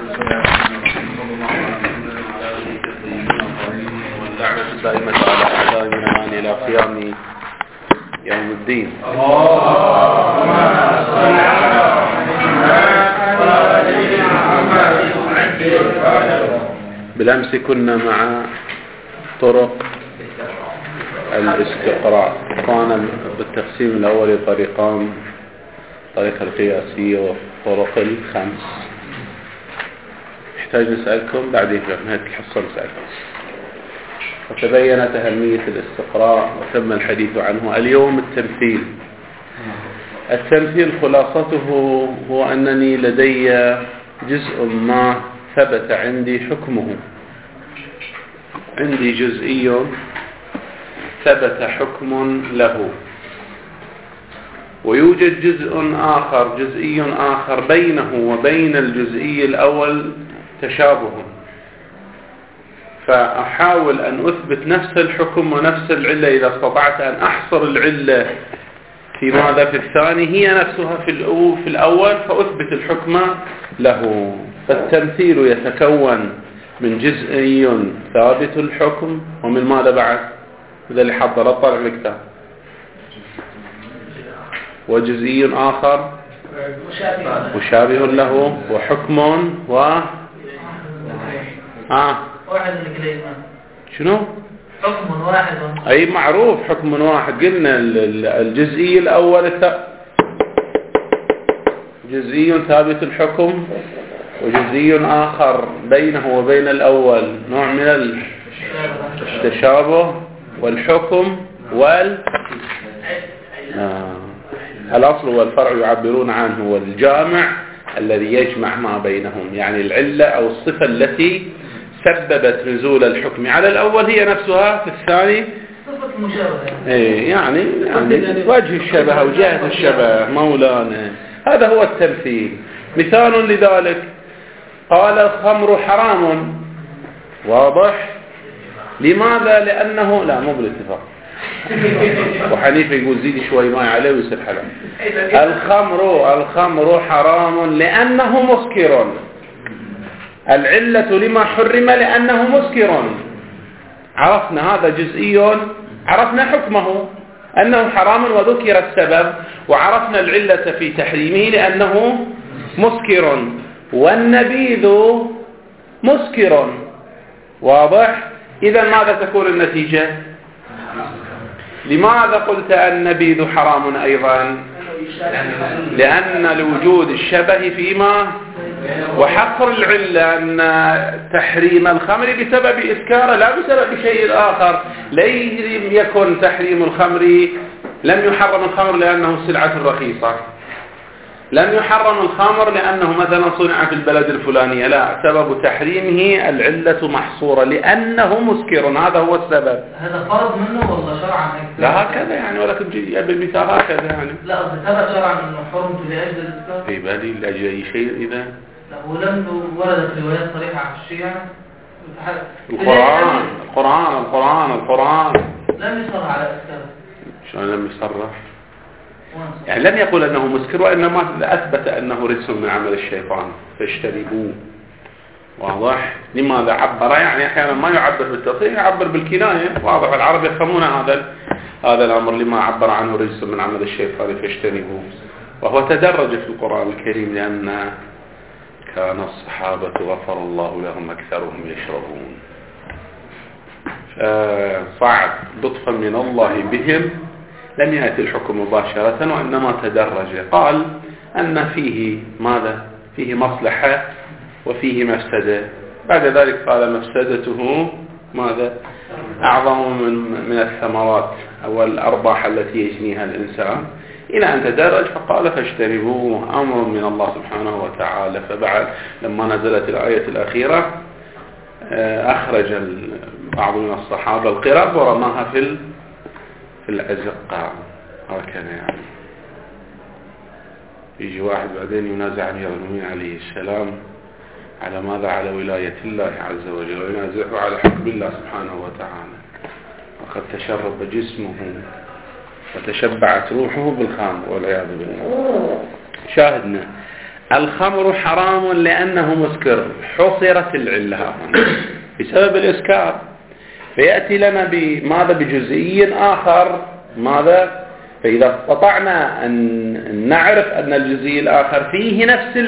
واللعنة الدائمة على أعدائنا إلى قيام يوم الدين. بالأمس كنا مع طرق الاستقراء، كان بالتقسيم الأول طريقان: الطريقة القياسية والطرق الخمس. نحتاج نسألكم بعدين في نهاية الحصة نسألكم. وتبينت أهمية الاستقراء وتم الحديث عنه. اليوم التمثيل خلاصته هو أنني لدي جزء ما ثبت عندي حكمه، عندي جزئي ثبت حكم له، ويوجد جزئي آخر بينه وبين الجزئي الأول تشابه، فأحاول أن أثبت نفس الحكم ونفس العلة. إذا استطعت أن أحصر العلة في ماذا في الثاني هي نفسها في الأول، فأثبت الحكم له. فالتمثيل يتكون من جزئي ثابت الحكم ومن ماذا بعد؟ هذا اللي حضر اطلع الكتاب. وجزئي آخر مشابه له وحكم واحد من الكلمات. شنو؟ حكم واحد. أي معروف حكم واحد. قلنا الجزئي الأول جزئي ثابت الحكم، وجزئي آخر بينه وبين الأول نوع من التشابه، والحكم الأصل والفرع يعبرون عنه، والجامع الذي يجمع ما بينهم، يعني العلة أو الصفة التي سببت نزول الحكم على الأول هي نفسها في الثاني صفة مشابهة. يعني وجه الشبه أو جهة الشبه مولانا. هذا هو التمثيل. مثال لذلك: قال الخمر حرام. واضح؟ لماذا؟ لأنه لا مو بالاتفاق. وحنيفة يقول زيد شوي ماء عليه ويصير حلال. الخمر حرام لأنه مسكر. العلة لما حرم لأنه مسكر. عرفنا هذا جزئي، عرفنا حكمه أنه حرام وذكر السبب، وعرفنا العلة في تحريمه لأنه مسكر. والنبيذ مسكر. واضح؟ إذا ماذا تكون النتيجة؟ لماذا قلت النبيذ حرام أيضا؟ لأن لوجود الشبه فيما وحصر العلة أن تحريم الخمر بسبب إسكاره لا بسبب شيء آخر. لم يكن تحريم الخمر، لم يحرم الخمر لأنه سلعة رخيصة، لم يحرم الخمر لأنه مثلا صنع في البلد الفلانية، لا، سبب تحريمه العلة محصورة لأنه مسكر. هذا هو السبب. هذا فرض منه ولا شرعا؟ لا هكذا يعني، ولكن بالمثال هكذا يعني. لا ثبت شرعا أنه حرمت لأجل الإسلام في بالي لأجل أي شيء. إذا لا، ولم وردت روايات صريحة عن الشيعة. القرآن لم يصرح على الإسلام. شلون لم يصرح؟ يعني لم يقل أنه مسكر، وإنما أثبت أنه رجس من عمل الشيطان فاجتنبوه. واضح؟ لماذا عبر؟ يعني أحيانا ما يعبر بالتصريح، يعبر بالكناية. واضح؟ العرب يفهمون هذا الأمر. لما عبر عنه رجس من عمل الشيطان فاجتنبوه. وهو تدرج في القرآن الكريم لأن كان الصحابة غفر الله لهم أكثرهم يشربون. صعد لطفا من الله بهم، لم يأتي الحكم مباشرة وإنما تدرج. قال أن فيه ماذا؟ فيه مصلحة وفيه مفسدة. بعد ذلك قال مفسدته ماذا؟ أعظم من الثمرات أو الأرباح التي يجنيها الإنسان، إلى أن تدرج فقال فاجتنبوه، أمر من الله سبحانه وتعالى. فبعد لما نزلت الآية الأخيرة أخرج بعض من الصحابة القرب ورماها في الأزقة. هكذا يعني. يجي واحد بعدين ينازع أمير المؤمنين عليه السلام على ماذا؟ على ولاية الله عز وجل، وينازعه على حكم الله سبحانه وتعالى. وقد تشرب جسمه وتشبعت روحه بالخمر والعياذ بالله. شاهدنا الخمر حرام لأنه مسكر، حصرت العلة بسبب الإسكار، فيأتي لنا بماذا؟ بجزئي آخر. ماذا؟ فإذا استطعنا أن نعرف أن الجزئي الآخر فيه نفس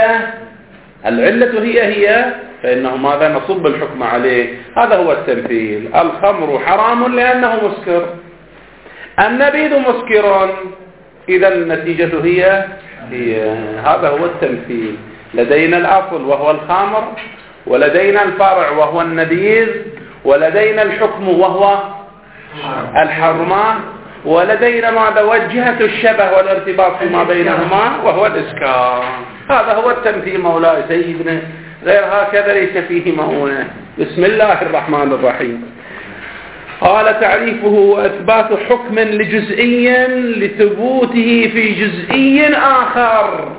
العلة هي فإنه ماذا؟ نصب الحكم عليه. هذا هو التمثيل. الخمر حرام لأنه مسكر، النبيذ مسكر، إذا النتيجة هي هذا هو التمثيل. لدينا الأصل وهو الخمر، ولدينا الفرع وهو النبيذ، ولدينا الحكم وهو الحرمة، ولدينا ماذا؟ وجهة الشبه والارتباط فيما بينهما وهو الإسكار. هذا هو التمثيل مولاي سيدنا، غير هكذا ليس فيه مؤونة. بسم الله الرحمن الرحيم. قال تعريفه: وإثبات حكم لجزئي لثبوته في جزئي آخر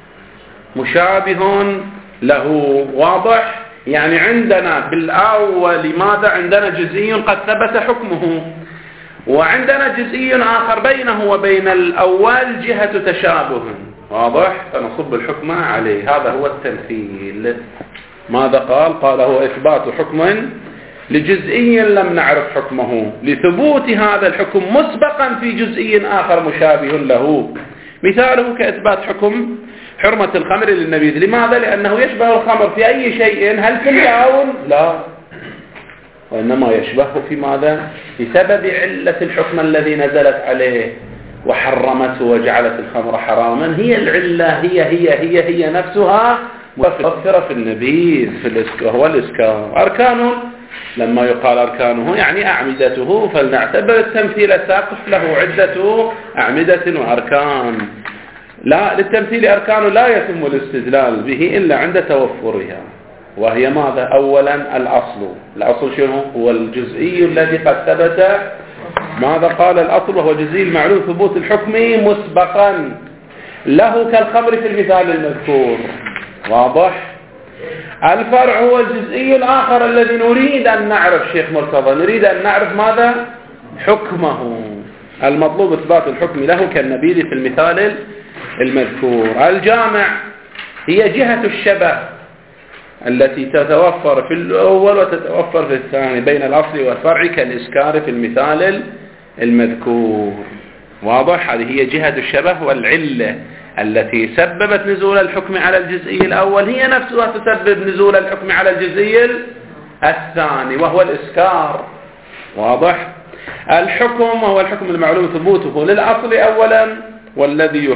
مشابه له. واضح؟ يعني عندنا بالأول ماذا؟ عندنا جزئي قد ثبت حكمه، وعندنا جزئي آخر بينه وبين الأول جهة تشابه. واضح؟ فنصب الحكم عليه. هذا هو التمثيل. ماذا قال؟ قال: هو إثبات حكم لجزئي لم نعرف حكمه لثبوت هذا الحكم مسبقا في جزئي آخر مشابه له. مثاله كإثبات حكم حرمة الخمر للنبيذ. لماذا؟ لأنه يشبه الخمر في أي شيء. هل في اللون؟ لا، وإنما يشبهه في ماذا؟ بسبب علة الحكم الذي نزلت عليه وحرمته وجعلت الخمر حراما. هي العلة هي نفسها متوفرة في النبيذ وهو الإسكار. أركانه، لما يقال أركانه يعني أعمدته، فلنعتبر التمثيل الساقط له عدة أعمدة وأركان. لا، للتمثيل أركان لا يتم الاستدلال به إلا عند توفرها، وهي ماذا؟ أولا الأصل شنو؟ هو الجزئي الذي قد ثبت. ماذا قال الأصل؟ وهو جزئي المعلوم ثبوت الحكم مسبقا له كالخمر في المثال المذكور. واضح؟ الفرع هو الجزئي الآخر الذي نريد أن نعرف. شيخ مرتضى، نريد أن نعرف ماذا؟ حكمه. المطلوب إثبات الحكم له كالنبيذ في المثال المذكور. الجامع هي جهة الشبه التي تتوفر في الأول وتتوفر في الثاني بين الأصل والفرع كالإسكار في المثال المذكور. واضح؟ هذه هي جهة الشبه والعلة التي سببت نزول الحكم على الجزئي الأول هي نفسها تسبب نزول الحكم على الجزئي الثاني وهو الإسكار. واضح؟ الحكم هو الحكم المعلوم ثبوته للأصل أولا، والذي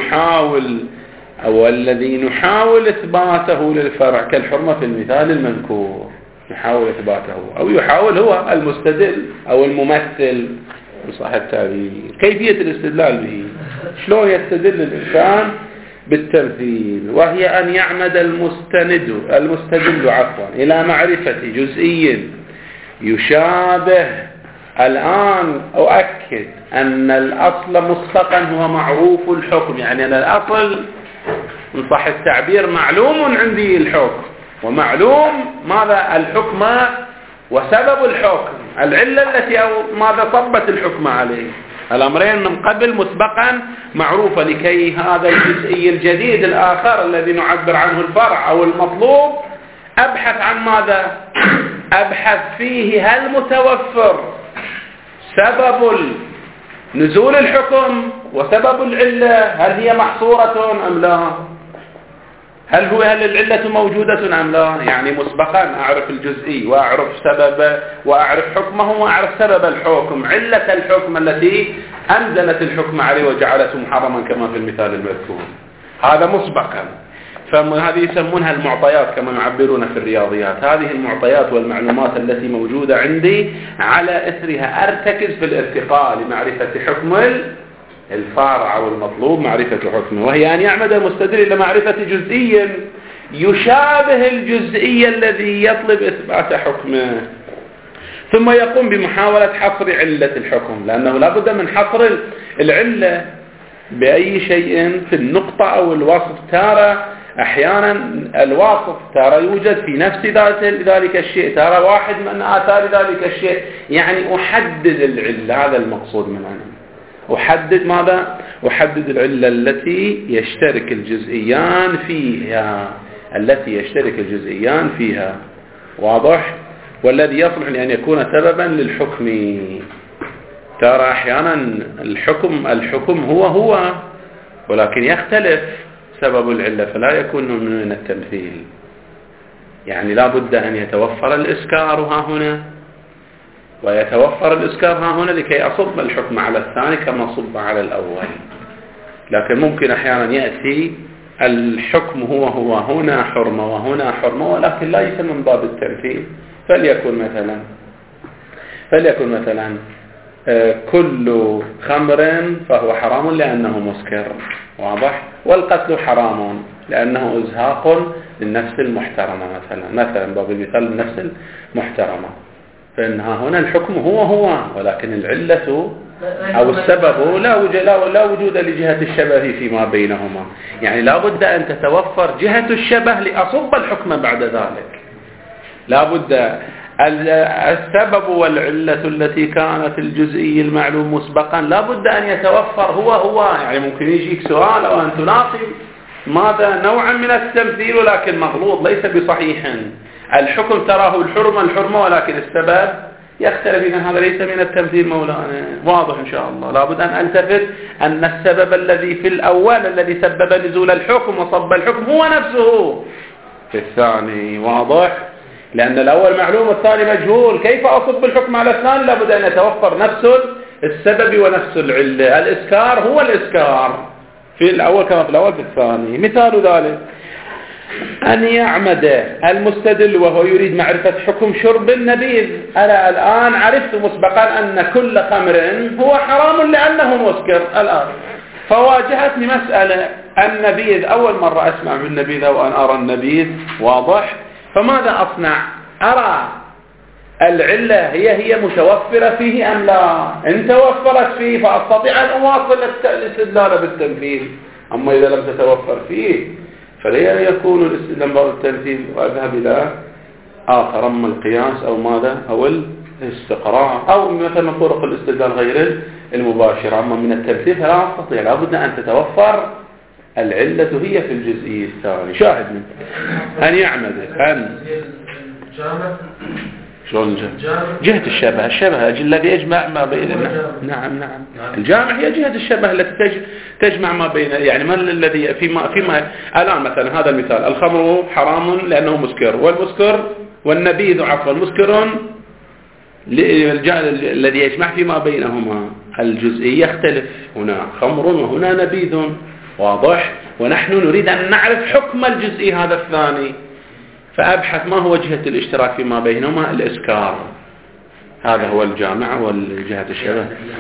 نحاول إثباته للفرع كالحرمة في المثال المذكور. نحاول إثباته، أو يحاول هو المستدل أو الممثل صح التعبير. كيفية الاستدلال به؟ شلون يستدل الإنسان بالتمثيل؟ وهي أن يعمد المستدل إلى معرفة جزئي يشابه. الآن أؤكد أن الأصل مسبقا هو معروف الحكم، يعني أن الأصل إن صح التعبير معلوم عندي الحكم، ومعلوم ماذا؟ الحكم وسبب الحكم، العلة التي أو ماذا صبت الحكم عليه. الأمرين من قبل مسبقا معروفة، لكي هذا الجزئي الجديد الآخر الذي نعبر عنه الفرع أو المطلوب أبحث عن ماذا؟ أبحث فيه هل متوفر سبب نزول الحكم وسبب العلة، هل هي محصورة أم لا؟ هل العلة موجودة أم لا؟ يعني مسبقا أعرف الجزئي وأعرف سبب وأعرف حكمه وأعرف سبب الحكم، علة الحكم التي أنزلت الحكم عليه وجعلته محرما كما في المثال المذكور. هذا مسبقا. فهذه يسمونها المعطيات كما يعبرون في الرياضيات. هذه المعطيات والمعلومات التي موجودة عندي على إثرها أرتكز في الارتقاء لمعرفة حكم الفارع أو المطلوب معرفة حكمه، وهي أن يعمد المستدل إلى معرفة جزئي يشابه الجزئي الذي يطلب إثبات حكمه، ثم يقوم بمحاولة حصر علة الحكم، لأنه لا بد من حصر العلة بأي شيء في النقطة أو الوصف. ترى أحيانا الوصف ترى يوجد في نفس ذلك الشيء، ترى واحد من آثار ذلك الشيء، يعني أحدد العلة. هذا المقصود من عنه. أحدد ماذا؟ أحدد العلة التي يشترك الجزئيان فيها، التي يشترك الجزئيان فيها. واضح؟ والذي يصلح لأن يكون سببا للحكم. ترى أحيانا الحكم هو ولكن يختلف سبب العلة فلا يكون من التمثيل. يعني لا بد أن يتوفر الإسكار ها هنا ويتوفر الإسكار ها هنا لكي أصب الحكم على الثاني كما صب على الأول. لكن ممكن أحيانا يأتي الحكم هو هنا حرمة وهنا حرمة ولكن لا يسمى من باب التمثيل. فليكن مثلا كل خمر فهو حرام لأنه مسكر. واضح؟ والقتل حرام لأنه إزهاق للنفس المحترمة مثلا باب المثال النفس المحترمة. فإنها هنا الحكم هو ولكن العلة أو السبب لا وجود لجهة الشبه فيما بينهما. يعني لا بد أن تتوفر جهة الشبه لأصب الحكم بعد ذلك. لا بد السبب والعلة التي كانت الجزئي المعلوم مسبقا لا بد أن يتوفر هو. يعني ممكن يجيك سؤال أو أن تناقش ماذا نوعا من التمثيل ولكن مغلوط ليس بصحيح. الحكم تراه الحرمة ولكن السبب يختلف. إذن هذا ليس من التمثيل مولانا. واضح إن شاء الله. لابد أن ألتفت أن السبب الذي في الأول الذي سبب نزول الحكم وصب الحكم هو نفسه في الثاني. واضح؟ لأن الأول معلوم والثاني مجهول. كيف أصب الحكم على الثاني؟ لابد أن يتوفر نفس السبب ونفس العلة. الإسكار هو الإسكار في الأول كما في الأول في الثاني. مثال ذلك أن يعمد المستدل وهو يريد معرفة حكم شرب النبيذ. أنا الآن عرفت مسبقا أن كل خمر هو حرام لأنه مسكر. الآن فواجهتني مسألة النبيذ، أول مرة أسمع بالنبيذ أو أن أرى النبيذ. واضح؟ فماذا أصنع؟ أرى العلة هي متوفرة فيه أم لا؟ إن توفرت فيه فأستطيع أن أواصل الاستدلال بالتمثيل. أما إذا لم تتوفر فيه فلا يكون الاستدلال بالتمثيل وأذهب إلى آخر أما القياس أو ماذا أو الاستقراء أو مثلا طرق الاستدلال غير المباشرة. أما من التمثيل فلا أستطيع. لابد أن تتوفر العلة هي في الجزئي الثاني. شاهد من أن يعمد أن شلون جهة الشبه الذي يجمع ما بين. نعم الجامع هي جهة الشبه التي تجمع ما بين. يعني ما الذي فيما الآن مثلا هذا المثال الخمر حرام لأنه مسكر والنبيذ مسكر الذي يجمع فيما بينهما الجزئي يختلف. هنا خمر وهنا نبيذ. واضح؟ ونحن نريد أن نعرف حكم الجزئي هذا الثاني فأبحث ما هو جهة الاشتراك فيما بينهما الإسكار. هذا هو الجامع والجهة الشبه.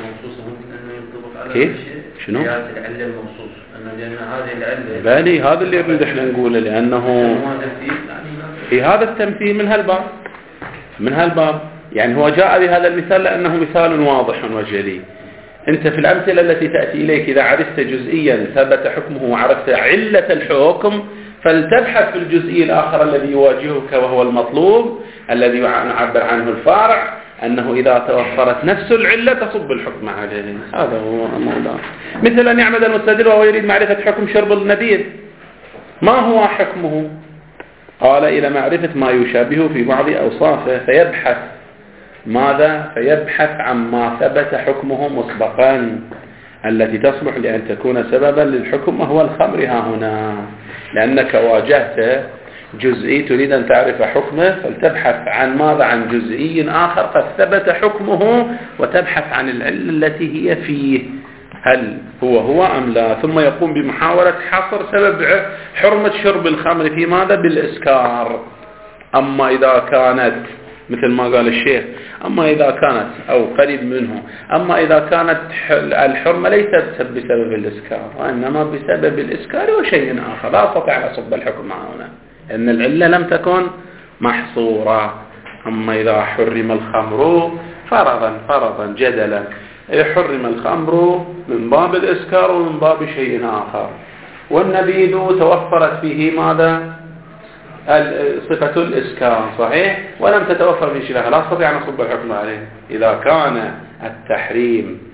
كيف؟ شنو؟ العلة الموصوف لأن هذه العلة بالي هذا اللي نريد احنا نقوله لأنه في هذا التمثيل من هالباب. يعني هو جاء بهذا المثال لأنه مثال واضح وجلي. أنت في الأمثلة التي تأتي إليك إذا عرفت جزئيا ثبت حكمه وعرفت علة الحكم فلتبحث في الجزئي الآخر الذي يواجهك وهو المطلوب الذي نعبر عنه الفارع أنه إذا توفرت نفس العلة تصب الحكم عليه. هذا هو موضوع. مثل أن يعمد المستدل وهو يريد معرفة حكم شرب النبيذ. ما هو حكمه؟ قال إلى معرفة ما يشابه في بعض أوصافه فيبحث ماذا؟ فيبحث عما ثبت حكمه مسبقا التي تصلح لأن تكون سببا للحكم وهو الخمر ها هنا. لأنك واجهت جزئي تريد أن تعرف حكمه فلتبحث عن ماذا؟ عن جزئي آخر قد ثبت حكمه وتبحث عن العلة التي هي فيه هل هو أم لا. ثم يقوم بمحاولة حصر سبب حرمة شرب الخمر في ماذا؟ بالإسكار. أما إذا كانت مثل ما قال الشيخ أما إذا كانت أو قريب منه أما إذا كانت الحرمة ليست بسبب الإسكار وإنما بسبب الإسكار وشيء آخر لا أستطيع أن أصب الحكم هنا لأن العلة لم تكن محصورة. أما إذا حرم الخمر فرضا جدلا حرم الخمر من باب الإسكار ومن باب شيء آخر والنبيذ توفرت فيه ماذا؟ صفة الإسكار صحيح ولم تتوفر في شبه لا أستطيع أن أصب الحكم عليه. إذا كان التحريم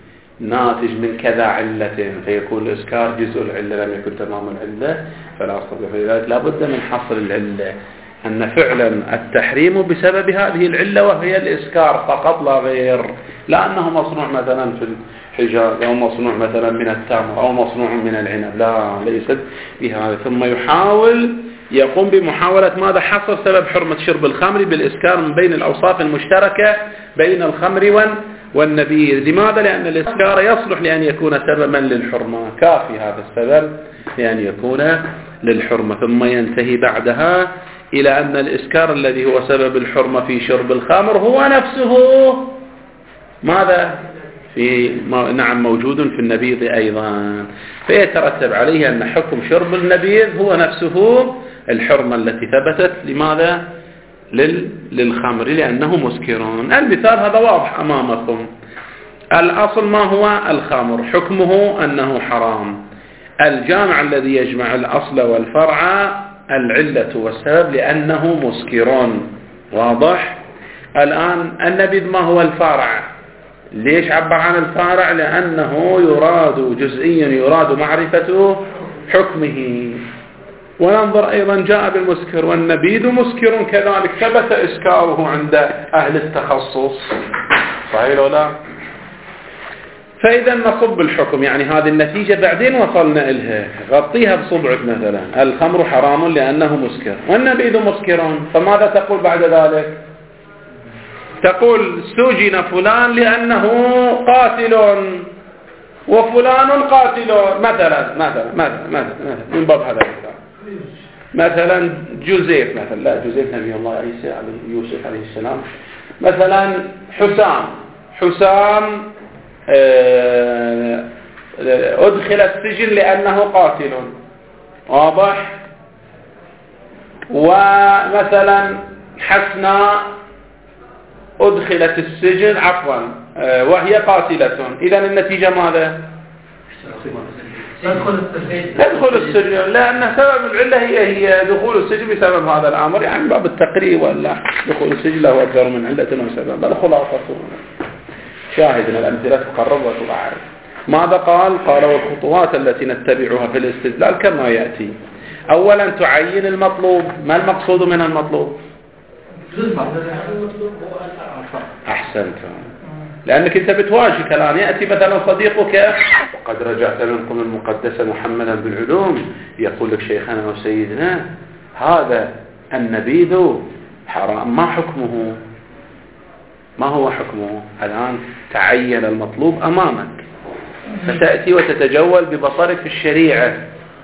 ناتج من كذا علة، فيكون الإسكار جزء العلة لم يكن تمام العلة، فلا أصل. فلذلك لا بد من حصر العلة، أن فعلا التحريم بسبب هذه العلة وهي الإسكار فقط لا غير، لا أنه مصنوع مثلا في الحجاز أو مصنوع مثلا من التمر أو مصنوع من العنب، لا، ليست بهذا. ثم يقوم بمحاولة ماذا؟ حصر سبب حرمة شرب الخمر بالإسكار من بين الأوصاف المشتركة بين الخمر والنبيذ. لماذا؟ لأن الإسكار يصلح لأن يكون سببا للحرمة، كافي هذا السبب لأن يكون للحرمة. ثم ينتهي بعدها إلى أن الإسكار الذي هو سبب الحرمة في شرب الخمر هو نفسه ماذا؟ نعم موجود في النبيذ أيضا، فيترتب عليه أن حكم شرب النبيذ هو نفسه الحرمة التي ثبتت لماذا؟ للخمر، لأنه مسكرون. المثال هذا واضح أمامكم. الأصل ما هو؟ الخمر، حكمه أنه حرام. الجامع الذي يجمع الأصل والفرع العلة والسبب لأنه مسكرون، واضح؟ الآن النبيذ ما هو الفرع؟ ليش عبر عن الفارع؟ لأنه يراد جزئيا، يراد معرفة حكمه. وننظر أيضا جاء بالمسكر، والنبيذ مسكر كذلك ثبت إسكاره عند أهل التخصص، صحيح ولا لا؟ فإذا نصب الحكم، يعني هذه النتيجة بعدين وصلنا إلها، غطيها بصبعك مثلا، الخمر حرام لأنه مسكر والنبيذ مسكر، فماذا تقول بعد ذلك؟ تقول سجن فلان لأنه قاتل وفلان قاتل مثلا من باب هذا الكلام. مثلا جوزيف، مثلا لا جوزيف نبي الله عيسى يوسف عليه السلام، مثلا حسام أدخل السجن لأنه قاتل، واضح؟ ومثلا حسناء أدخلت السجن وهي قاتلة، إذن النتيجة ماذا؟ تدخل السجن، لأن سبب العلة هي دخول السجن بسبب هذا الأمر، يعني باب التقريب، ولا دخول السجن له أكثر من علة وسبب، بل خلاصة شاهدنا الأمثلة تقرب وتبعد. ماذا قال؟ والخطوات التي نتبعها في الاستدلال كما يأتي. أولا تعين المطلوب. ما المقصود من المطلوب؟ أحسنت، لأنك أنت بتواجه كلام. يأتي مثلا صديقك وقد رجعت منكم المقدسة محمدا بالعلوم، يقول لك شيخنا وسيدنا هذا النبيذ حرام، ما حكمه؟ ما هو حكمه؟ الآن تعين المطلوب أمامك، فتأتي وتتجول ببصرك في الشريعة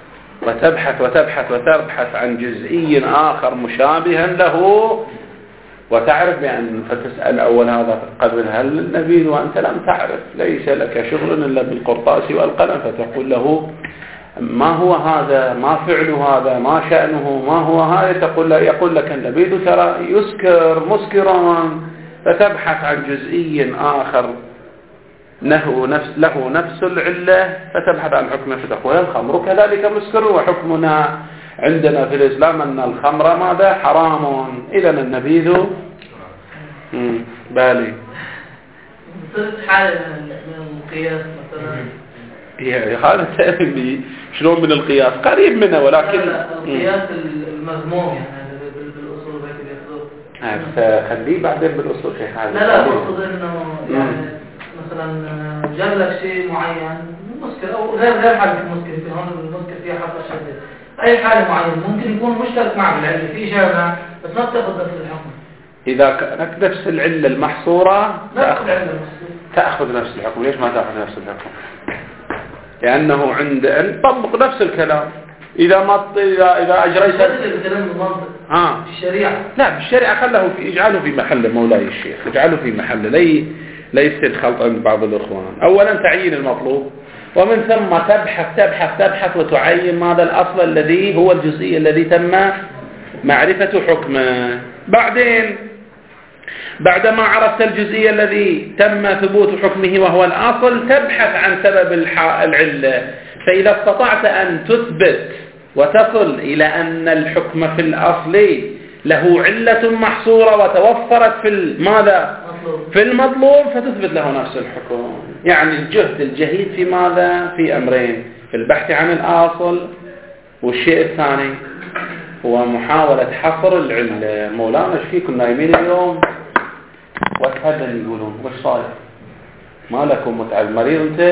وتبحث عن جزئي آخر مشابها له، وتعرف بأن فتسأل أول هذا قبل هل النبيذ وأنت لم تعرف، ليس لك شغل إلا بالقرطاس والقلم، فتقول له ما هو هذا، ما فعل هذا، ما شأنه، ما هو هذا، يقول لك النبيذ ترى يسكر مسكرا، فتبحث عن جزئي آخر له نفس العلة، فتبحث عن حكمه، فتقول الخمر كذلك مسكر، وحكمنا عندنا في الإسلام أن الخمر ماذا؟ حرام، إذن النبيذ بالي. حالة من القياس مثلا، هذا تأمي شلون من القياس؟ قريب منه، ولكن القياس المذموم يعني بالأصول بيت خليه بعدين بالأصول شيخ. لا أقصد إنه يعني مثلا جاب لك شيء معين مسكر أو غير حالة المسكر، في هون المسكر فيها حرف الشديد، أي حالة معينة ممكن يكون مشترك معه بالعلة في جامع، بس ما بتأخذ نفس الحكم. إذا كانت نفس العلة المحصورة تأخذ نفس الحكم. ليش ما تأخذ نفس الحكم؟ لأنه عند أن طبق نفس الكلام. إذا أجريت الكلام المنطق في الشريعة، لا في الشريعة اجعله في محل مولاي الشيخ، اجعله في محل ليس الخلط عند بعض الإخوان. أولا تعيين المطلوب، ومن ثم تبحث وتعين ماذا الأصل الذي هو الجزئي الذي تم معرفة حكمه. بعدين بعدما عرفت الجزئي الذي تم ثبوت حكمه وهو الأصل، تبحث عن سبب العلة. فإذا استطعت أن تثبت وتصل إلى أن الحكم في الأصل له علة محصورة وتوفرت في ماذا؟ في المطلوب، فتثبت له نفس الحكم. يعني الجهد الجهيد في ماذا؟ في أمرين: في البحث عن الأصل، والشيء الثاني هو محاولة حصر العلة. مولانا ايش فيكم نايمين اليوم؟ وتهدن يقولون وش صاير؟ ما لكم متعب مريض انت؟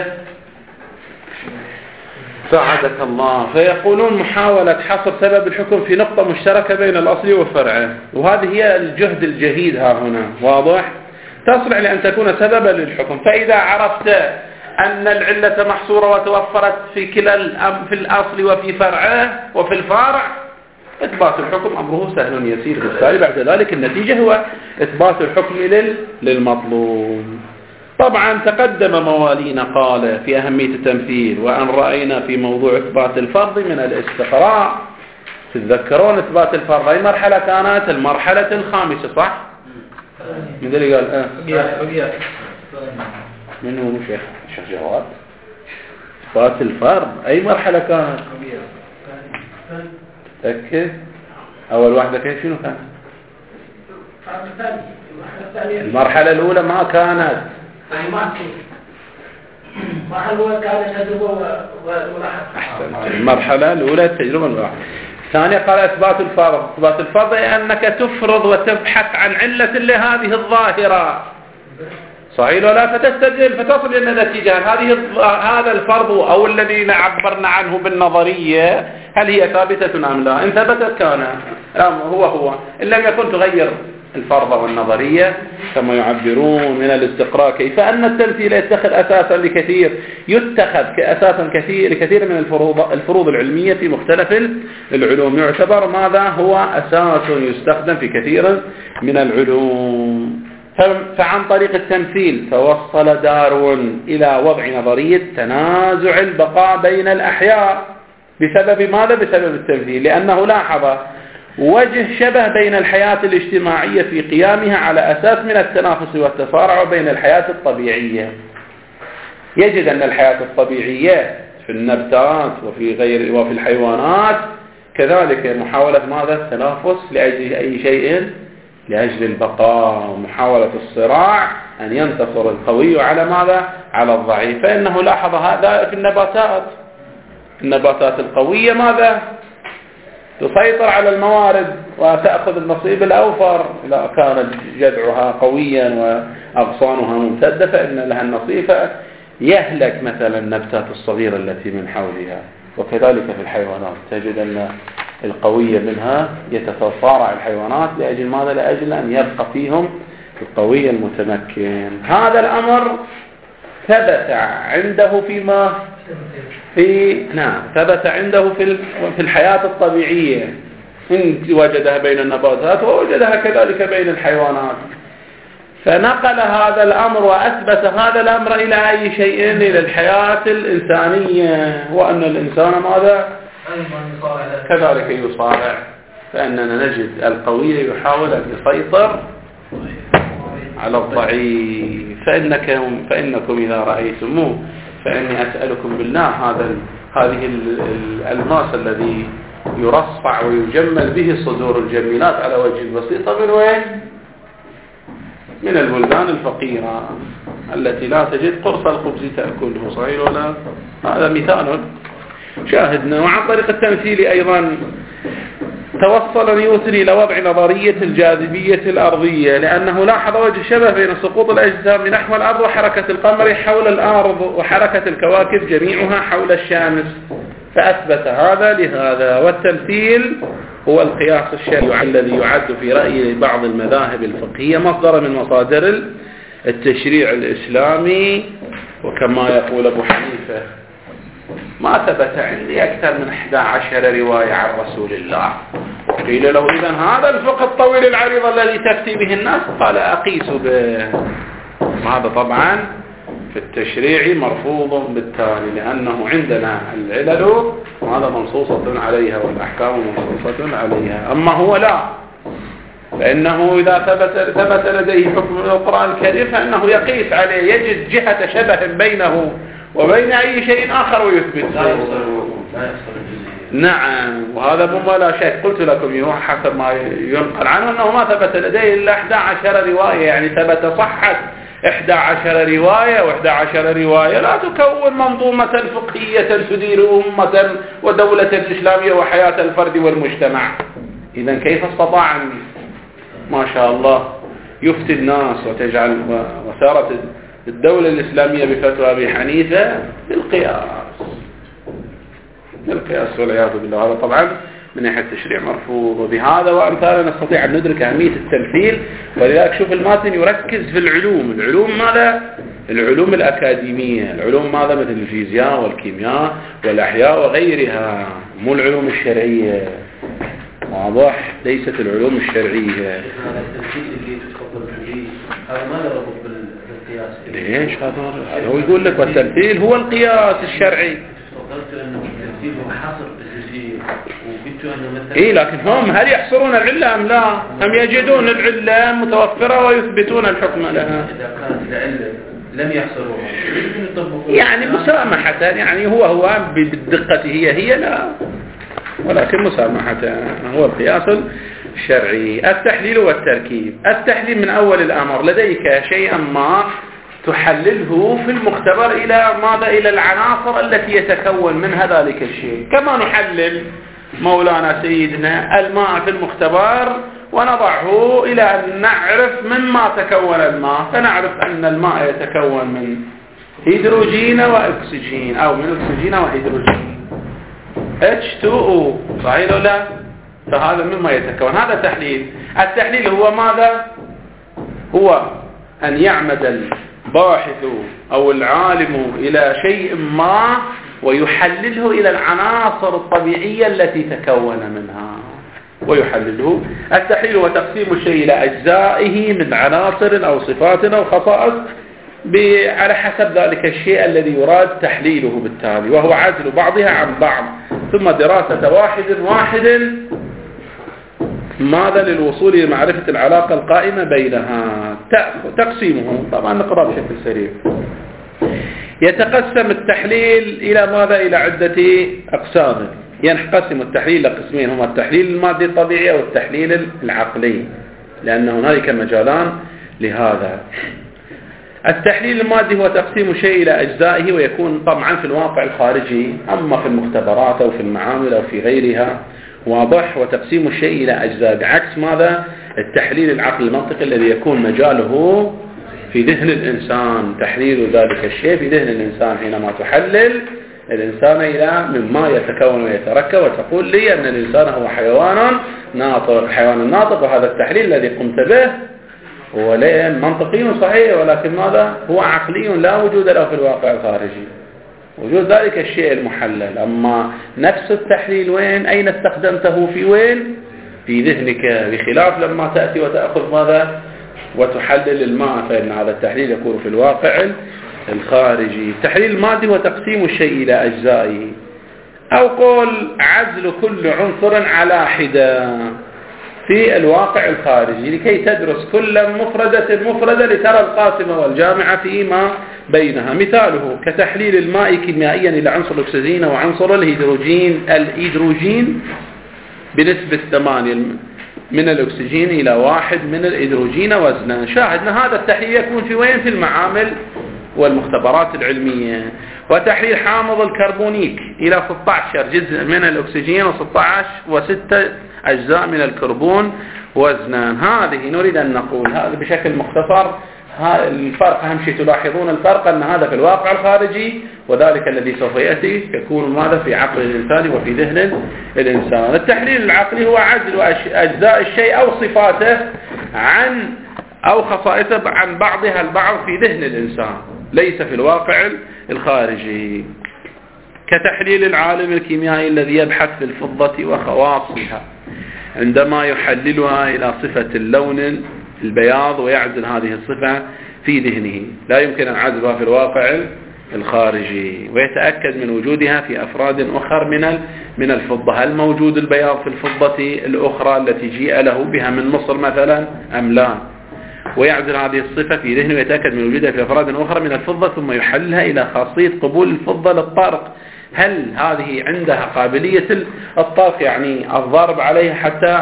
ساعدك الله. فيقولون محاولة حصر سبب الحكم في نقطة مشتركة بين الأصل وفرعه، وهذه هي الجهد الجهيد ها هنا. واضح؟ تصلح لأن تكون سببا للحكم. فإذا عرفت أن العلة محصورة وتوفرت في كلا في الأصل وفي فرعه وفي الفرع، إثبات الحكم أمره سهل يسير. بالتالي بعد ذلك النتيجة هو إثبات الحكم للمطلوب. طبعا تقدم موالينا قال في أهمية التمثيل، وأن رأينا في موضوع إثبات الفرض من الاستقراء. تتذكرون إثبات الفرض أي مرحلة كانت؟ المرحلة الخامسة، صح؟ من ذلك قال منه شيخ جواد؟ إثبات الفرض أي مرحلة كانت؟ تأكد أول واحدة كيف شنو كانت؟ المرحلة الأولى ما كانت. المرحلة الأولى التجربة الواحدة. الثانية قال إثبات الفرض. إثبات الفرض هي أنك تفرض وتبحث عن علة لهذه الظاهرة، صحيح ولا؟ فتستدل فتصل إلى النتيجة. هذا الفرض أو الذي عبرنا عنه بالنظرية هل هي ثابتة أم لا؟ إن ثبتت كان هو إن لم يكن تغير الفرض والنظرية كما يعبرون من الاستقراء. كيف أن التمثيل يتخذ أساسا لكثير من الفروض العلمية في مختلف العلوم، يعتبر ماذا؟ هو أساس يستخدم في كثير من العلوم. فعن طريق التمثيل توصل داروين إلى وضع نظرية تنازع البقاء بين الأحياء. بسبب ماذا؟ بسبب التمثيل، لأنه لاحظ وجه شبه بين الحياة الاجتماعية في قيامها على أساس من التنافس والتصارع بين الحياة الطبيعية. يجد أن الحياة الطبيعية في النباتات وفي الحيوانات كذلك محاولة ماذا؟ التنافس لأجل أي شيء؟ لأجل البقاء، ومحاولة الصراع أن ينتصر القوي على ماذا؟ على الضعيف. فإنه لاحظ هذا في النباتات القوية ماذا؟ تسيطر على الموارد وتأخذ النصيب الأوفر. إذا كانت جذعها قويا وأغصانها ممتدة فإن لها النصيب، يهلك مثلا النبتات الصغيرة التي من حولها. وكذلك في الحيوانات تجد أن القوية منها يتصارع الحيوانات لأجل ماذا؟ لأجل أن يبقى فيهم القوي المتمكن. هذا الأمر ثبت عنده ثبت عنده في الحياة الطبيعية، إن وجدها بين النباتات ووجدها كذلك بين الحيوانات. فنقل هذا الأمر وأثبت هذا الأمر إلى أي شيء؟ إلى الحياة الإنسانية، وأن الإنسان ماذا؟ كذلك يصارع. فإننا نجد القوي يحاول أن يسيطر على الضعيف. فإنكم إذا رأيتموه فإني أسألكم بالله هذه الماس الذي يرصع ويجمل به صدور الجميلات على وجه البسيطة من وين؟ من البلدان الفقيرة التي لا تجد قرص الخبز تأكله، صحيح ولا؟ هذا مثال شاهدنا. وعن طريق التمثيل أيضا توصل نيوتن إلى وضع نظرية الجاذبية الأرضية، لأنه لاحظ وجه شبه بين سقوط الأجسام نحو الأرض وحركة القمر حول الأرض وحركة الكواكب جميعها حول الشمس، فأثبت هذا لهذا. والتمثيل هو القياس الشرعي الذي يعد في رأي بعض المذاهب الفقهية مصدر من مصادر التشريع الإسلامي. وكما يقول أبو حنيفة ما ثبت عندي أكثر من 11 رواية عن رسول الله. قيل له إذن هذا الفقه الطويل العريض الذي تفتي به الناس؟ قال أقيس به. هذا طبعا في التشريع مرفوض بالتالي، لأنه عندنا العلل وهذا منصوصة عليها والأحكام منصوصة عليها. أما هو لا، فإنه إذا ثبت لديه حكم القرآن الكريم فإنه يقيس عليه، يجد جهة شبه بينه وبين أي شيء آخر ويثبت. نعم، وهذا مما لا شك. قلت لكم حسب ما ينقل عنه أنه ما ثبت لديه إلا 11 رواية، يعني ثبت صحة 11 رواية و11 رواية لا تكون منظومة فقهية تدير أمة ودولة إسلامية وحياة الفرد والمجتمع. إذا كيف استطاع أن ما شاء الله يفتي الناس وتجعل وصارت الدولة الإسلامية بفتوى أبي حنيفة بالقياس والعياذ بالله. هذا طبعا من ناحية التشريع مرفوض. وبهذا وأمثاله نستطيع أن ندرك أهمية التمثيل. ولذلك شوف الماتن يركز في العلوم ماذا؟ العلوم الأكاديمية، العلوم ماذا؟ مثل الفيزياء والكيمياء والأحياء وغيرها، مو العلوم الشرعية. واضح؟ ليست العلوم الشرعية. هذا ما له ربط بالقياس. ليش هذا هو يقول لك والتمثيل هو القياس الشرعي. قلت أنه التمثيل هو حصر الجزئية وقلت أنه مثلا إيه، لكن هم هل يحصرون العلة أم لا؟ هم يجدون العلة متوفرة ويثبتون الحكم لها. إذا كانت العلة لم يحصروها يعني مسامحة، يعني هو بالدقة هي لا، ولكن مسامحة هو القياس الشرعي. التحليل والتركيب. التحليل من أول الأمر لديك شيئا ما تحلله في المختبر إلى ماذا؟ إلى العناصر التي يتكون منها ذلك الشيء. كما نحلل مولانا سيدنا الماء في المختبر ونضعه إلى أن نعرف مما تكون الماء، فنعرف أن الماء يتكون من هيدروجين وأكسجين أو من أكسجين وهيدروجين H2O، صحيح ولا لا؟ فهذا مما يتكون. هذا تحليل. التحليل هو ماذا؟ هو أن يعمد الباحث أو العالم إلى شيء ما ويحلله إلى العناصر الطبيعية التي تكون منها ويحلله. التحليل هو تقسيم الشيء إلى أجزائه من عناصر أو صفات أو خصائص على حسب ذلك الشيء الذي يراد تحليله بالتالي، وهو عزل بعضها عن بعض ثم دراسة واحد ماذا للوصول لمعرفة العلاقة القائمة بينها. تقسيمه طبعا نقرأ بشكل سريع. يتقسم التحليل إلى ماذا؟ إلى عدة أقسام. ينقسم التحليل إلى قسمين، هما التحليل المادي الطبيعي والتحليل العقلي، لأن هنالك مجالان لهذا. التحليل المادي هو تقسيم شيء إلى أجزائه، ويكون طبعا في الواقع الخارجي، أما في المختبرات أو في المعامل أو في غيرها. واضح؟ وتقسيم الشيء إلى أجزاء، عكس ماذا؟ التحليل العقلي المنطقي الذي يكون مجاله في ذهن الإنسان، تحليل ذلك الشيء في ذهن الإنسان. حينما تحلل الإنسان إلى مما يتكون ويتركب وتقول لي أن الإنسان هو حيوان ناطق، حيوان ناطق، وهذا التحليل الذي قمت به هو منطقي صحيح، ولكن ماذا؟ هو عقلي لا وجود له في الواقع الخارجي، وجود ذلك الشيء المحلل. أما نفس التحليل وين؟ أين استخدمته؟ في وين؟ في ذهنك، بخلاف لما تأتي وتأخذ ماذا؟ وتحلل الماء، فإن هذا التحليل يكون في الواقع الخارجي. التحليل المادي هو تقسيم الشيء إلى أجزائه، أو قول عزل كل عنصر على حدة في الواقع الخارجي لكي تدرس كل مفردة لترى القاسمة والجامعة فيما بينها. مثاله كتحليل الماء كيميائيا إلى عنصر الأكسجين وعنصر الهيدروجين بنسبة 8 من الأكسجين إلى 1 من الهيدروجين وزنا. شاهدنا هذا التحليل يكون في وين؟ في المعامل والمختبرات العلمية. وتحليل حامض الكربونيك إلى 16 جزء من الأكسجين و6 أجزاء من الكربون وزنان. هذه نريد أن نقول هذا بشكل مختصر. الفرق أهم شيء تلاحظون الفرق أن هذا في الواقع الخارجي، وذلك الذي سوف يأتي يكون ماذا؟ في عقل الإنسان وفي ذهن الإنسان. التحليل العقلي هو عزل أجزاء الشيء أو صفاته أو خصائصه عن بعضها البعض في ذهن الإنسان، ليس في الواقع الخارجي. كتحليل العالم الكيميائي الذي يبحث في الفضة وخواصها عندما يحللها إلى صفة اللون البياض ويعزل هذه الصفة في ذهنه، لا يمكن أن عزلها في الواقع الخارجي، ويتأكد من وجودها في أفراد أخر من الفضة. هل موجود البياض في الفضة الأخرى التي جيء له بها من مصر مثلا أم لا؟ ويعزل هذه الصفة في ذهنه ويتأكد من وجودها في أفراد أخرى من الفضة، ثم يحللها إلى خاصية قبول الفضة للطرق. هل هذه عندها قابلية الطرق، يعني الضرب عليها حتى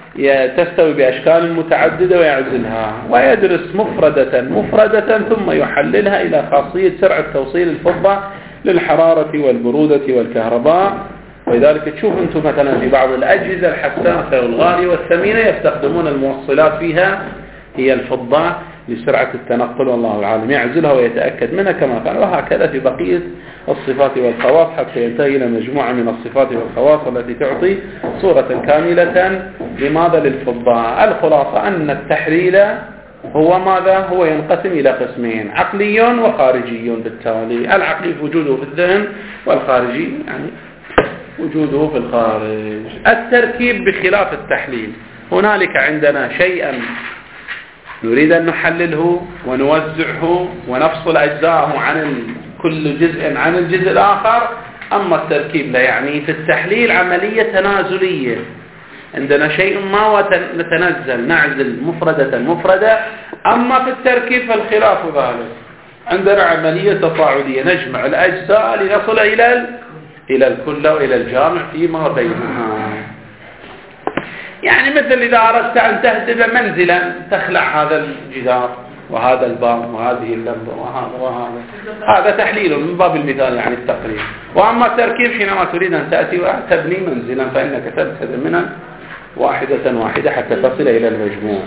تستوي بأشكال متعددة ويعزلها، ويدرس مفردة ثم يحللها إلى خاصية سرعة توصيل الفضة للحرارة والبرودة والكهرباء. ولذلك تشوف أنتم مثلا في بعض الأجهزة الحساسة والغالية والثمينة يستخدمون الموصلات فيها هي الفضة لسرعة التنقل، والله العالم يعزلها ويتأكد منها كما فعل. وهكذا في بقية الصفات والخواص حتى ينتهي إلى مجموعة من الصفات والخواص التي تعطي صورة كاملة لماذا للفضة. الخلاصة أن التحليل هو ماذا؟ هو ينقسم إلى قسمين، عقلي وخارجي. بالتالي العقلي وجوده في الذهن، والخارجي يعني وجوده في الخارج. التركيب بخلاف التحليل، هنالك عندنا شيئا نريد أن نحلله ونوزعه ونفصل أجزاءه عن كل جزء عن الجزء الآخر. أما التركيب لا يعني في التحليل عملية تنازلية، عندنا شيء ما ونتنزل نعزل مفردة. أما في التركيب فالخلاف ذلك، عندنا عملية تصاعدية نجمع الأجزاء لنصل إلى الكل وإلى الجامع فيما بينها. يعني مثل إذا أردت أن تهدم منزلا تخلع هذا الجدار وهذا الباب وهذه اللمبة وهذا هذا تحليل من باب المثال يعني التقريب. وأما التركيب حينما تريد أن تأتي وتبني منزلا فإنك تبتدئ منها واحدة حتى تصل إلى المجموع.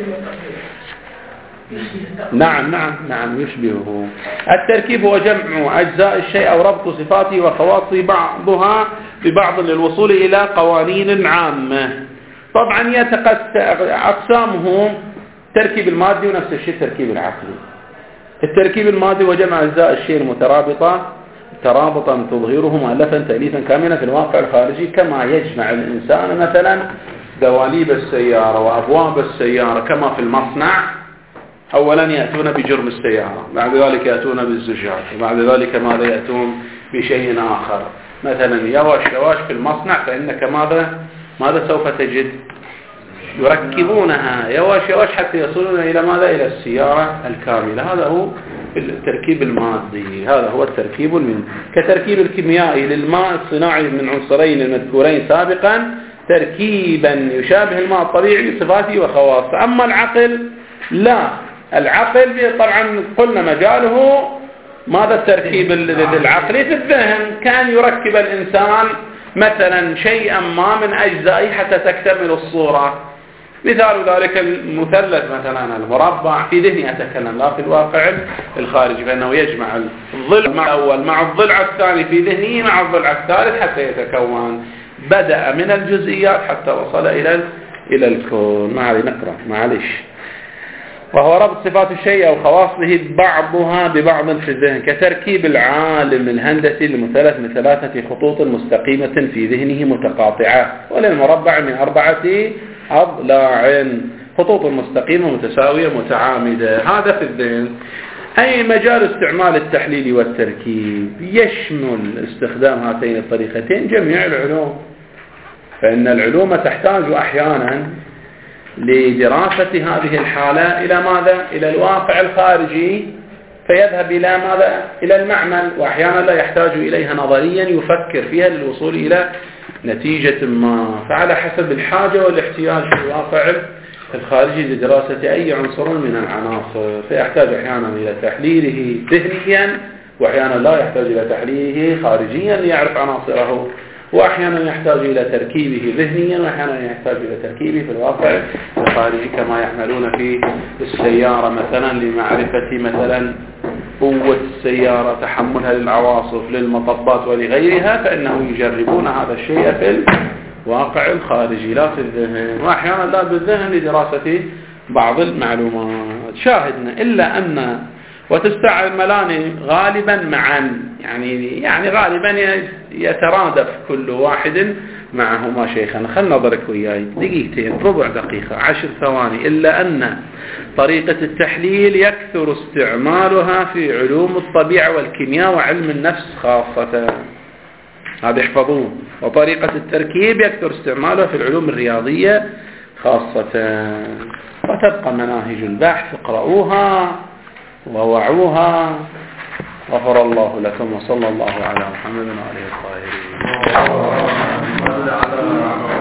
نعم يشبهه. التركيب هو جمع أجزاء الشيء أو ربط صفاته وخواصه بعضها ببعض للوصول إلى قوانين عامة. طبعا أقسامه التركيب المادي ونفس الشيء التركيب العقلي. التركيب المادي هو جمع أجزاء الشيء المترابطة ترابطا تظهره مؤلفا تأليفا كاملا في الواقع الخارجي، كما يجمع الإنسان مثلا دواليب السيارة وأبواب السيارة كما في المصنع. أولا يأتون بجرم السيارة، بعد ذلك يأتون بالزجاج، وبعد ذلك ماذا يأتون بشيء آخر مثلا يواش في المصنع، فإنك ماذا سوف تجد؟ يركبونها يواش حتى يصلون إلى ماذا؟ إلى السيارة الكاملة. هذا هو التركيب المادي، هذا هو التركيب المادي. كتركيب الكيميائي للماء الصناعي من عنصرين المذكورين سابقا تركيبا يشابه الماء الطبيعي بصفاته وخواصه. أما العقل لا، العقل طبعا قلنا مجاله ماذا التركيب العقلي في الذهن، كان يركب الإنسان مثلا شيئا ما من أجزائه حتى تكتمل الصورة. مثال ذلك المثلث مثلا المربع في ذهني أتكلم لا في الواقع الخارجي، فإنه يجمع الضلع الأول مع الضلع الثاني في ذهنه مع الضلع الثالث حتى يتكون. بدأ من الجزئيات حتى وصل إلى الكون. معلش. وهو ربط صفات الشيء أو خواصه بعضها ببعض في الذهن، كتركيب العالم الهندسي لمثلث من 3 خطوط مستقيمة في ذهنه متقاطعة، وللمربع من 4 أضلاع خطوط مستقيمة متساوية متعامدة. هذا في الذهن. أي مجال استعمال التحليل والتركيب يشمل استخدام هاتين الطريقتين جميع العلوم، فإن العلوم تحتاج أحيانا لدراسة هذه الحالة إلى ماذا؟ إلى الواقع الخارجي، فيذهب إلى ماذا؟ إلى المعمل، وأحيانا لا يحتاج إليها نظريا يفكر فيها للوصول إلى نتيجة ما، فعلى حسب الحاجة والاحتياج في الواقع الخارجي لدراسة أي عنصر من العناصر، فيحتاج أحيانا إلى تحليله ذهنيا، وأحيانا لا يحتاج إلى تحليله خارجيا ليعرف عناصره، وأحيانا يحتاج إلى تركيبه ذهنيا، وأحيانا يحتاج إلى تركيبه في الواقع الخارجي، كما يعملون في السيارة مثلا لمعرفة مثلا قوة السيارة، تحملها للعواصف للمطبات ولغيرها، فإنهم يجربون هذا الشيء في الواقع الخارجي لا في الذهن، وأحيانا لا بالذهن لدراسة بعض المعلومات. شاهدنا إلا أن وتستعملان غالبا معا، يعني غالبا يترادف كل واحد معهما شيخنا. خلنا نضرك وياي دقيقتين ربع دقيقة 10 ثواني. إلا أن طريقة التحليل يكثر استعمالها في علوم الطبيعة والكيمياء وعلم النفس خاصة، هذا احفظوه. وطريقة التركيب يكثر استعمالها في العلوم الرياضية خاصة. وتبقى مناهج البحث اقرؤوها ووعوها. غفر الله لكم وصلى الله على محمد وعلى آله الطاهرين.